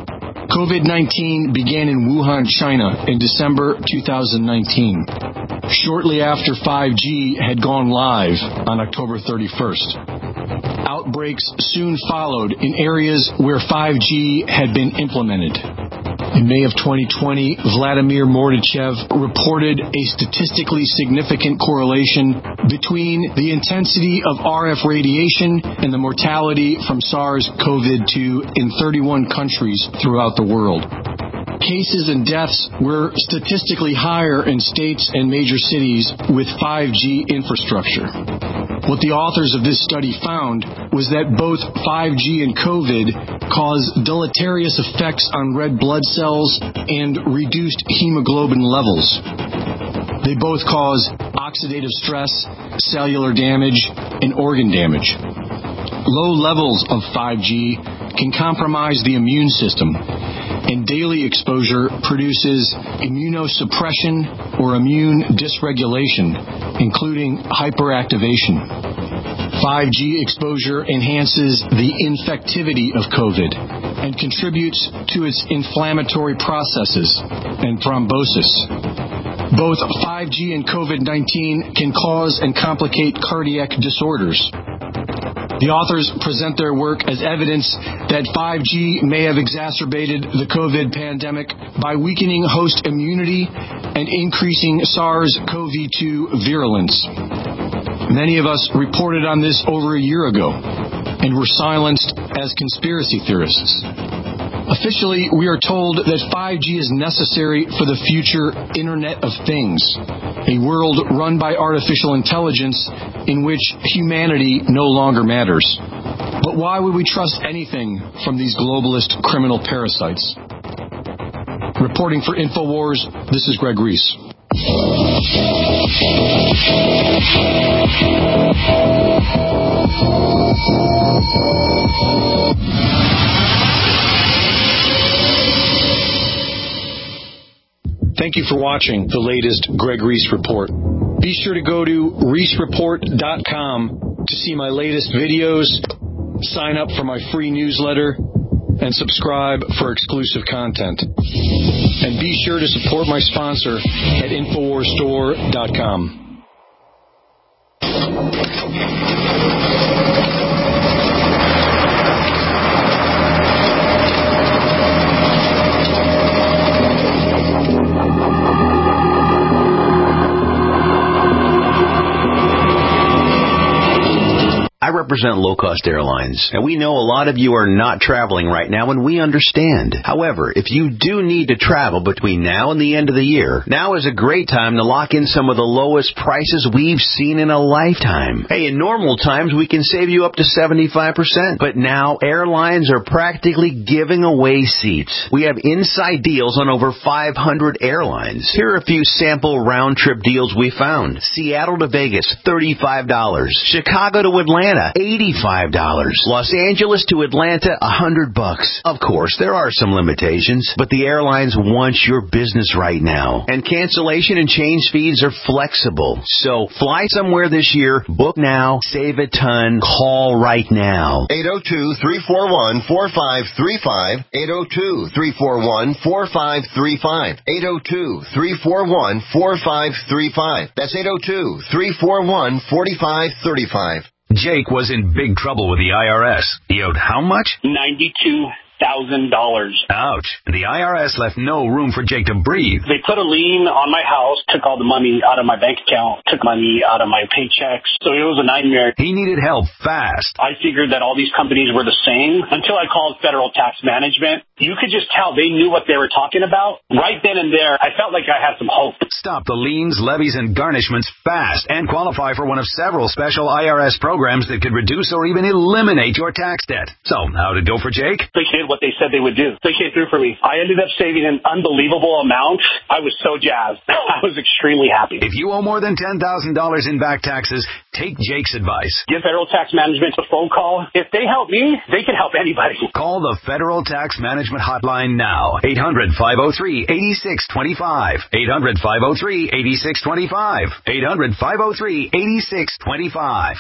C: COVID-19 began in Wuhan, China in December 2019, shortly after 5G had gone live on October 31st. Outbreaks soon followed in areas where 5G had been implemented. In May of 2020, Vladimir Mordachev reported a statistically significant correlation between the intensity of RF radiation and the mortality from SARS-CoV-2 in 31 countries throughout the world. Cases and deaths were statistically higher in states and major cities with 5G infrastructure. What the authors of this study found was that both 5G and COVID cause deleterious effects on red blood cells and reduced hemoglobin levels. They both cause oxidative stress, cellular damage, and organ damage. Low levels of 5G can compromise the immune system, and daily exposure produces immunosuppression or immune dysregulation, including hyperactivation. 5G exposure enhances the infectivity of COVID and contributes to its inflammatory processes and thrombosis. Both 5G and COVID-19 can cause and complicate cardiac disorders. The authors present their work as evidence that 5G may have exacerbated the COVID pandemic by weakening host immunity and increasing SARS-CoV-2 virulence. Many of us reported on this over a year ago and were silenced as conspiracy theorists. Officially, we are told that 5G is necessary for the future Internet of Things, a world run by artificial intelligence in which humanity no longer matters. But why would we trust anything from these globalist criminal parasites? Reporting for InfoWars, this is Greg Reese. Thank you for watching the latest Greg Reese Report. Be sure to go to reesereport.com to see my latest videos, sign up for my free newsletter, and subscribe for exclusive content. And be sure to support my sponsor at InfoWarsStore.com.
J: I represent low-cost airlines, and we know a lot of you are not traveling right now, and we understand. However, if you do need to travel between now and the end of the year, now is a great time to lock in some of the lowest prices we've seen in a lifetime. Hey, in normal times, we can save you up to 75%, but now airlines are practically giving away seats. We have inside deals on over 500 airlines. Here are a few sample round-trip deals we found. Seattle to Vegas, $35. Chicago to Atlanta, $85. Los Angeles to Atlanta, $100. Of course, there are some limitations, but the airlines want your business right now. And cancellation and change fees are flexible. So fly somewhere this year, book now, save a ton, call right now.
K: 802-341-4535. 802-341-4535. 802-341-4535. That's 802-341-4535.
R: Jake was in big trouble with the IRS. He owed how much?
S: $92,000.
R: Ouch. The IRS left no room for Jake to breathe.
S: They put a lien on my house, took all the money out of my bank account, took money out of my paychecks. So it was a nightmare.
R: He needed help fast.
S: I figured that all these companies were the same until I called Federal Tax Management. You could just tell they knew what they were talking about. Right then and there, I felt like I had some hope.
R: Stop the liens, levies, and garnishments fast and qualify for one of several special IRS programs that could reduce or even eliminate your tax debt. So, how did it go for Jake?
S: They did what they said they would do. They came through for me. I ended up saving an unbelievable amount. I was so jazzed. I was extremely happy.
R: If you owe more than $10,000 in back taxes, take Jake's advice.
S: Give Federal Tax Management a phone call. If they help me, they can help anybody.
R: Call the Federal Tax Management Hotline now. 800-503-8625. 800-503-8625. 800-503-8625.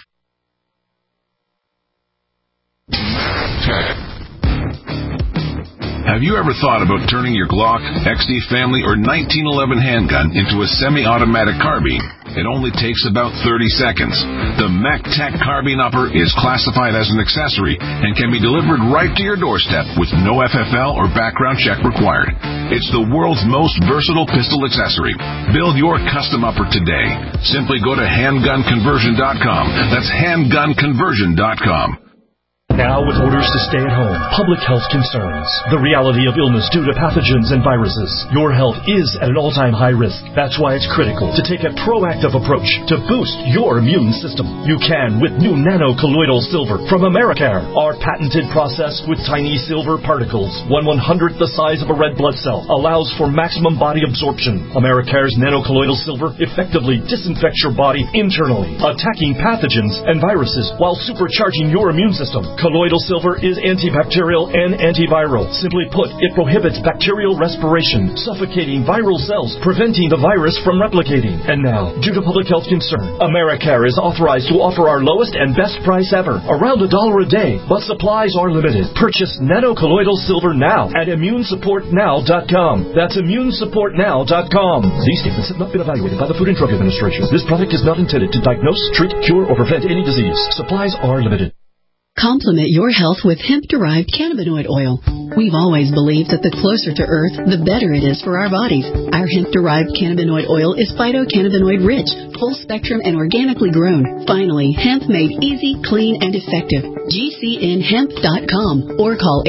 T: Have you ever thought about turning your Glock, XD Family, or 1911 handgun into a semi-automatic carbine? It only takes about 30 seconds. The MacTac Carbine Upper is classified as an accessory and can be delivered right to your doorstep with no FFL or background check required. It's the world's most versatile pistol accessory. Build your custom upper today. Simply go to handgunconversion.com. That's handgunconversion.com.
U: Now with orders to stay at home, public health concerns, the reality of illness due to pathogens and viruses, your health is at an all-time high risk. That's why it's critical to take a proactive approach to boost your immune system. You can with new nano-colloidal silver from Americare. Our patented process with tiny silver particles, 1/100th the size of a red blood cell, allows for maximum body absorption. Americare's nano-colloidal silver effectively disinfects your body internally, attacking pathogens and viruses while supercharging your immune system. Colloidal silver is antibacterial and antiviral. Simply put, it prohibits bacterial respiration, suffocating viral cells, preventing the virus from replicating. And now, due to public health concern, Americare is authorized to offer our lowest and best price ever, around $1 a day, but supplies are limited. Purchase nano-colloidal silver now at immunesupportnow.com. That's immunesupportnow.com. These statements have not been evaluated by the Food and Drug Administration. This product is not intended to diagnose, treat, cure, or prevent any disease. Supplies are limited.
V: Complement your health with hemp-derived cannabinoid oil. We've always believed that the closer to Earth, the better it is for our bodies. Our hemp-derived cannabinoid oil is phytocannabinoid-rich, full-spectrum, and organically grown. Finally, hemp made easy, clean, and effective. GCNhemp.com or call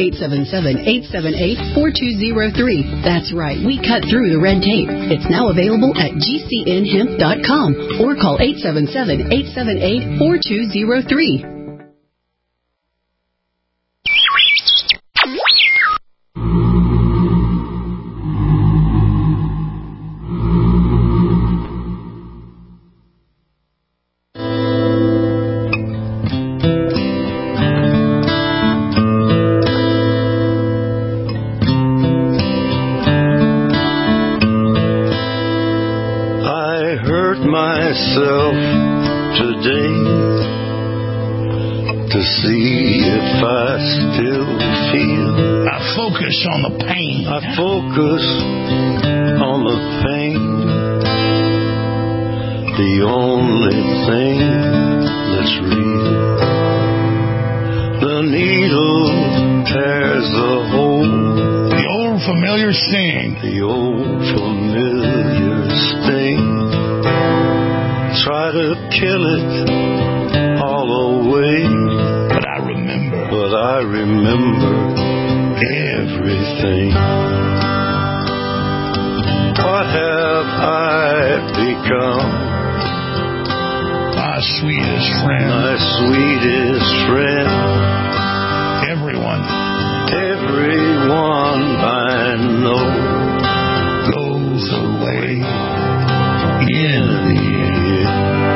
V: 877-878-4203. That's right, we cut through the red tape. It's now available at GCNhemp.com or call 877-878-4203.
W: myself today to see if I still feel.
B: I focus on the pain.
W: I focus on the pain. The only thing that's real. The needle tears the hole.
B: The old familiar sting.
W: The old familiar sting. Try to kill it all away.
B: But I remember.
W: But I remember everything. What have I become?
B: My sweetest friend.
W: My sweetest friend.
B: Everyone
W: I know
B: goes away
W: in the end.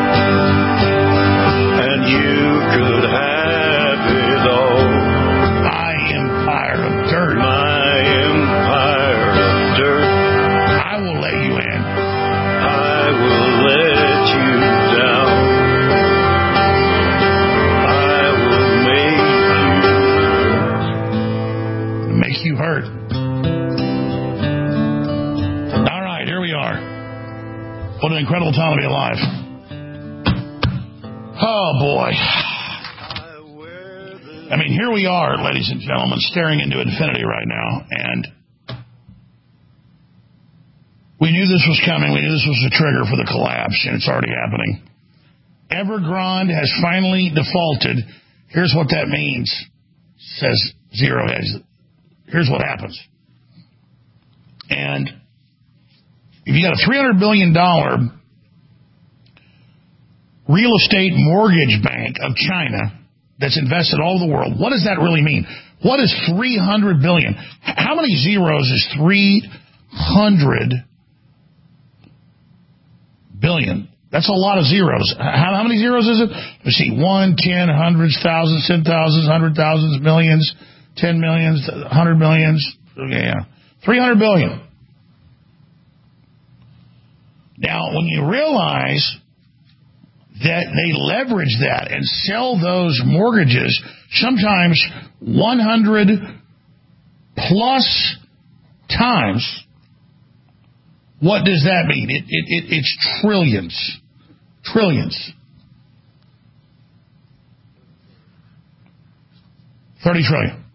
W: And you could have it all.
B: My empire of dirt.
W: My empire of dirt.
B: I will let you in.
W: I will let you down. I will
B: make you hurt. All right, here we are. What an incredible time to be alive. Oh, boy. I mean, here we are, ladies and gentlemen, staring into infinity right now, and we knew this was coming. We knew this was the trigger for the collapse, and it's already happening. Evergrande has finally defaulted. Here's what that means, says Zero Hedge. Here's what happens. And if you got a $300 billion real estate mortgage bank of China that's invested all over the world, what does that really mean? What is $300 billion? How many zeros is $300 billion? That's a lot of zeros. How many zeros is it? Let's see, 1, 10, hundreds, thousands, 10,000s, 100,000s, millions, 10 millions, 100 millions. Yeah, 300 billion. Now, when you realize that they leverage that and sell those mortgages sometimes 100 plus times, what does that mean? It's trillions. Trillions. 30 trillion.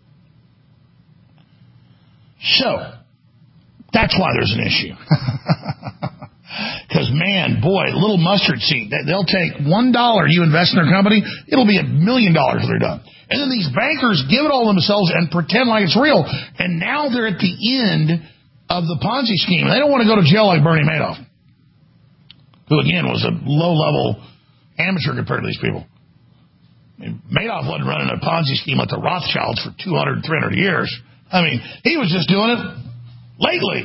B: So, that's why there's an issue. Because, man, boy, little mustard seed. They'll take $1 you invest in their company, it'll be $1 million when they're done. And then these bankers give it all themselves and pretend like it's real. And now they're at the end of the Ponzi scheme. They don't want to go to jail like Bernie Madoff, who, again, was a low-level amateur compared to these people. I mean, Madoff wasn't running a Ponzi scheme like the Rothschilds for 200, 300 years. I mean, he was just doing it lately.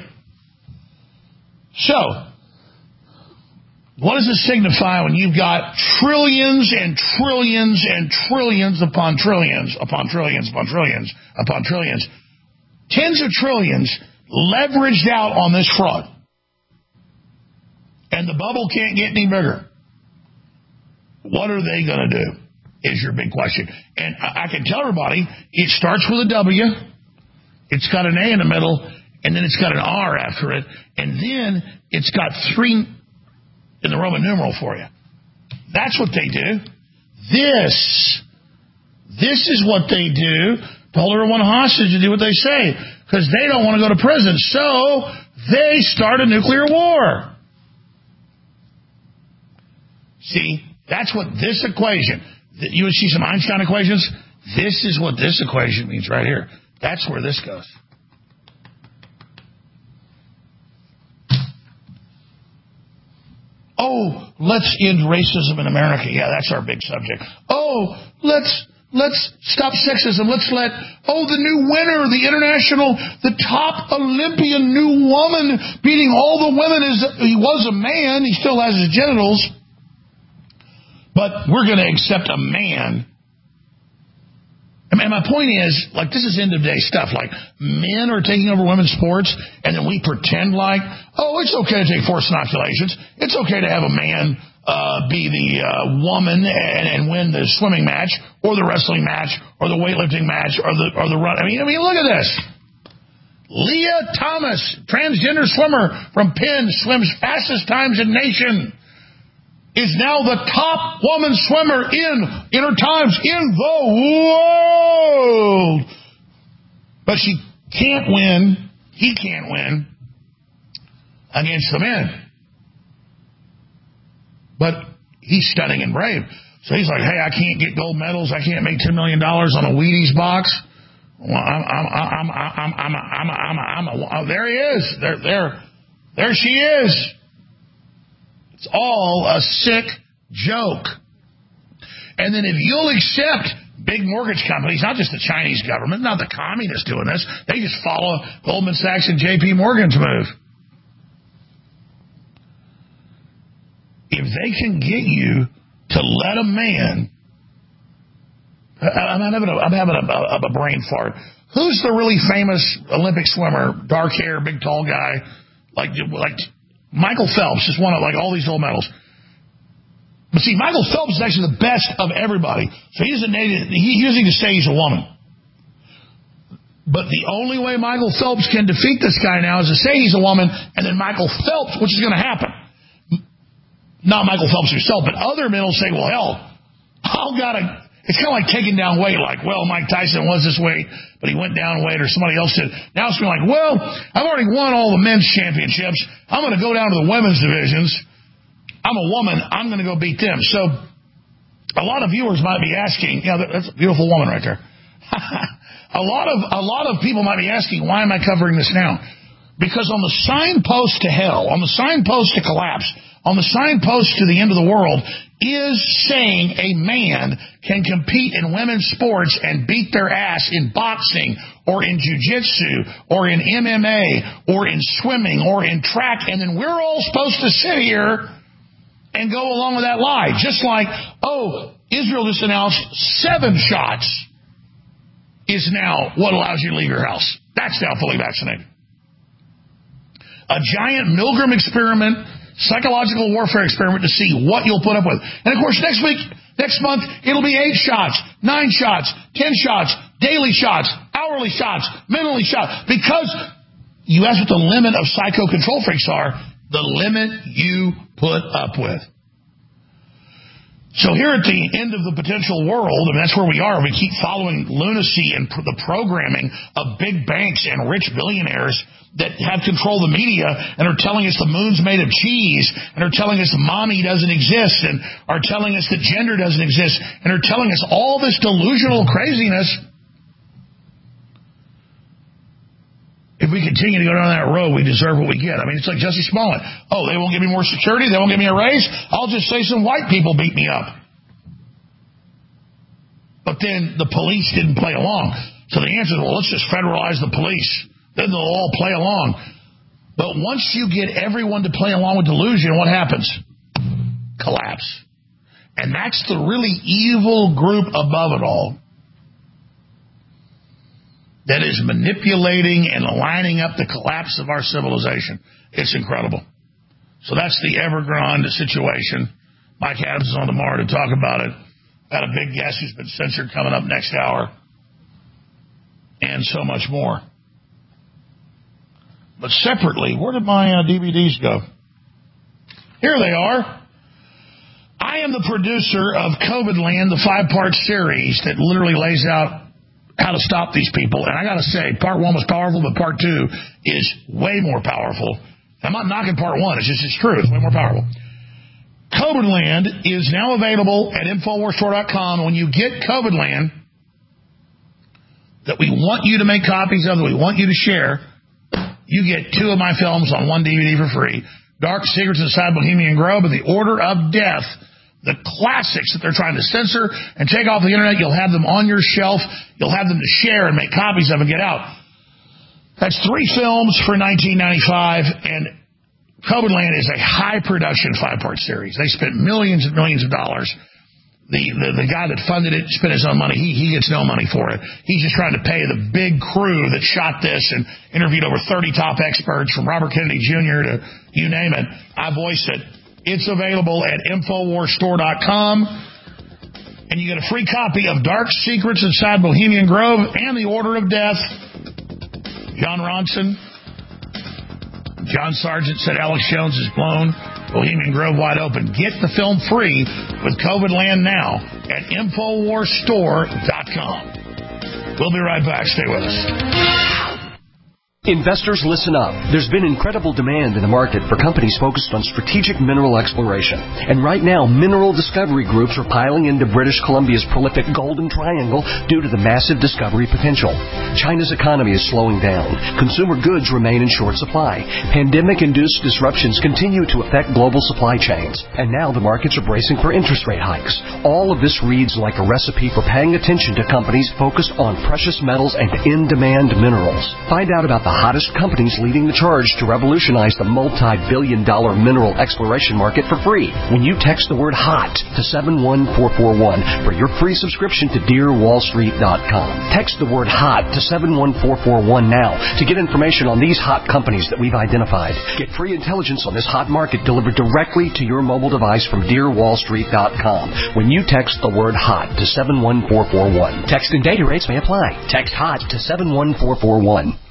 B: So, what does this signify when you've got trillions and trillions and trillions upon trillions upon trillions upon trillions upon trillions, tens of trillions leveraged out on this fraud? And the bubble can't get any bigger. What are they going to do is your big question. And I can tell everybody, it starts with a W, it's got an A in the middle, and then it's got an R after it, and then it's got 3 in the Roman numeral for you. That's what they do. This is what they do to hold everyone hostage and do what they say, because they don't want to go to prison. So they start a nuclear war. See, that's what this equation, you would see some Einstein equations. This is what this equation means right here. That's where this goes. Oh, let's end racism in America. Yeah, that's our big subject. Oh, let's stop sexism. Let's let, the new winner, the top Olympian new woman beating all the women. He was a man. He still has his genitals. But we're going to accept a man. And my point is, like, this is end-of-day stuff. Like, men are taking over women's sports, and then we pretend like, it's okay to take forced inoculations. It's okay to have a man be the woman and win the swimming match, or the wrestling match, or the weightlifting match, or the run. I mean, look at this. Leah Thomas, transgender swimmer from Penn, swims fastest times in nation, is now the top woman swimmer in her times in the world. But she can't win, he can't win against the men. But he's stunning and brave. So he's like, hey, I can't get gold medals, I can't make $10 million on a Wheaties box. Well, there he is. There she is. It's all a sick joke. And then if you'll accept big mortgage companies, not just the Chinese government, not the communists doing this, they just follow Goldman Sachs and JP Morgan's move. If they can get you to let a man, I'm having a brain fart. Who's the really famous Olympic swimmer, dark hair, big tall guy, like Michael Phelps just won all these gold medals. But see, Michael Phelps is actually the best of everybody. So he usually just say he's a woman. But the only way Michael Phelps can defeat this guy now is to say he's a woman, and then Michael Phelps, which is going to happen. Not Michael Phelps himself, but other men will say, well, hell, It's kind of like taking down weight, like, well, Mike Tyson was this weight, but he went down weight, or somebody else did. Now it's like, well, I've already won all the men's championships. I'm going to go down to the women's divisions. I'm a woman. I'm going to go beat them. So a lot of viewers might be asking, that's a beautiful woman right there. A lot of people might be asking, why am I covering this now? Because on the signpost to hell, on the signpost to collapse, on the signpost to the end of the world, is saying a man can compete in women's sports and beat their ass in boxing or in jiu-jitsu or in MMA or in swimming or in track, and then we're all supposed to sit here and go along with that lie. Just like, Israel just announced 7 shots is now what allows you to leave your house. That's now fully vaccinated. A giant Milgram experiment, psychological warfare experiment to see what you'll put up with. And of course, next month, it'll be 8 shots, 9 shots, 10 shots, daily shots, hourly shots, mentally shots. Because you ask what the limit of psycho control freaks are, the limit you put up with. So here at the end of the potential world, and that's where we are, we keep following lunacy and the programming of big banks and rich billionaires that have control of the media and are telling us the moon's made of cheese and are telling us mommy doesn't exist and are telling us that gender doesn't exist and are telling us all this delusional craziness. If we continue to go down that road, we deserve what we get. I mean, it's like Jussie Smollett. They won't give me more security. They won't give me a raise. I'll just say some white people beat me up. But then the police didn't play along. So the answer is, let's just federalize the police. Then they'll all play along. But once you get everyone to play along with delusion, what happens? Collapse. And that's the really evil group above it all that is manipulating and lining up the collapse of our civilization. It's incredible. So that's the Evergrande situation. Mike Adams is on tomorrow to talk about it. Got a big guest who's been censored coming up next hour. And so much more. But separately, where did my DVDs go? Here they are. I am the producer of COVID Land, the 5-part series that literally lays out how to stop these people. And I got to say, part 1 was powerful, but part 2 is way more powerful. I'm not knocking part 1. It's true. It's way more powerful. COVID Land is now available at InfoWarsStore.com. When you get COVID Land, that we want you to make copies of, that we want you to share, you get 2 of my films on 1 DVD for free. Dark Secrets Inside Bohemian Grove and The Order of Death. The classics that they're trying to censor and take off the internet. You'll have them on your shelf. You'll have them to share and make copies of and get out. That's 3 films for $19.95, and COVID Land is a high production 5-part series. They spent millions and millions of dollars. The guy that funded it spent his own money. He gets no money for it. He's just trying to pay the big crew that shot this and interviewed over 30 top experts from Robert Kennedy Jr. to you name it. I voiced it. It's available at InfoWarsStore.com. And you get a free copy of Dark Secrets Inside Bohemian Grove and The Order of Death. John Ronson. John Sargent said Alex Jones is blown Bohemian Grove wide open. Get the film free with COVID Land now at InfoWarsStore.com. We'll be right back. Stay with us.
A: Investors, listen up. There's been incredible demand in the market for companies focused on strategic mineral exploration. And right now, mineral discovery groups are piling into British Columbia's prolific Golden Triangle due to the massive discovery potential. China's economy is slowing down. Consumer goods remain in short supply. Pandemic-induced disruptions continue to affect global supply chains. And now the markets are bracing for interest rate hikes. All of this reads like a recipe for paying attention to companies focused on precious metals and in-demand minerals. Find out about the hottest companies leading the charge to revolutionize the multi-billion-dollar mineral exploration market for free when you text the word HOT to 71441 for your free subscription to DearWallStreet.com. Text the word HOT to 71441 now to get information on these hot companies that we've identified. Get free intelligence on this hot market delivered directly to your mobile device from DearWallStreet.com when you text the word HOT to 71441. Text and data rates may apply. Text HOT to 71441.